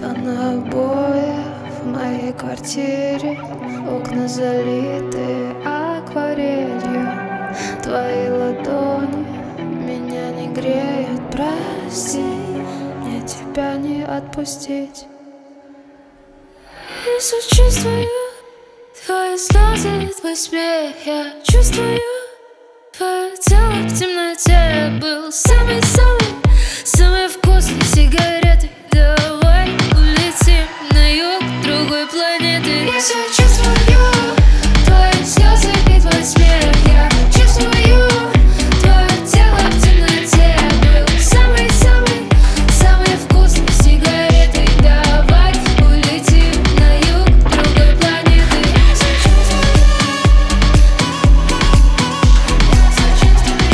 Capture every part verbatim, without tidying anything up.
Что на обоях в моей квартире окна залиты акварелью. Твои ладони меня не греют, прости, мне тебя не отпустить. Я сочувствую твои слезы, твой смех. Я чувствую твое тело в темноте. Был самый-самый, самый вкусный сигареты. Давай улетим на юг другой планеты. Я сочувствую твои слезы и твой смех. Я чувствую твое тело в темноте. Был самый-самый, самый вкусный сигареты. Давай улетим на юг другой планеты. Я сочувствую, я сочувствую,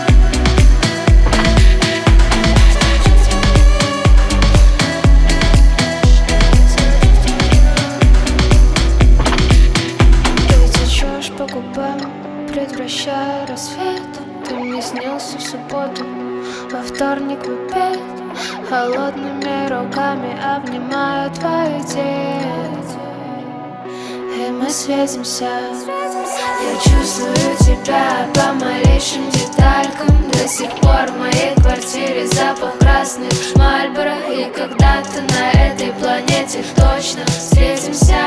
Ты течешь по губам, предвращая рассвет. Ты мне снился в субботу, во вторник в обед. Холодными руками обнимаю твою тень, и мы светимся. Я чувствую тебя по малейшим деталькам. До сих пор в моей квартире запах красных Мальборо. И когда-то на этой планете точно встретимся.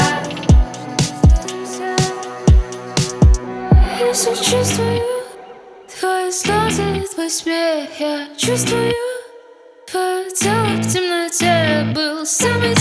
Я сочувствую твои слезы, твой смех. Я чувствую твое тело в темноте. Был самый